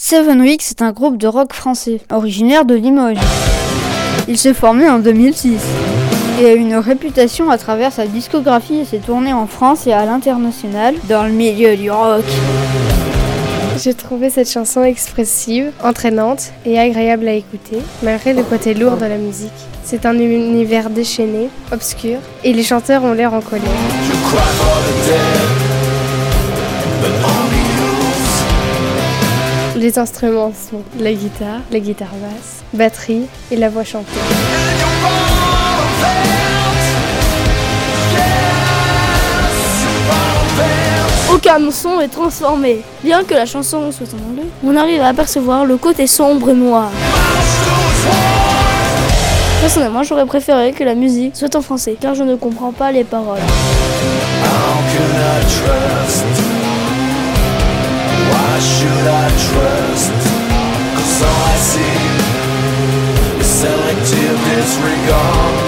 Seven Weeks est un groupe de rock français, originaire de Limoges. Il s'est formé en 2006 et a une réputation à travers sa discographie et ses tournées en France et à l'international dans le milieu du rock. J'ai trouvé cette chanson expressive, entraînante et agréable à écouter, malgré le côté lourd de la musique. C'est un univers déchaîné, obscur, et les chanteurs ont l'air en colère. Les instruments sont la guitare basse, batterie et la voix chantée. Aucun son est transformé. Bien que la chanson soit en anglais, on arrive à apercevoir le côté sombre et noir. Personnellement, j'aurais préféré que la musique soit en français, car je ne comprends pas les paroles. Should I trust? 'Cause all I see is selective disregard.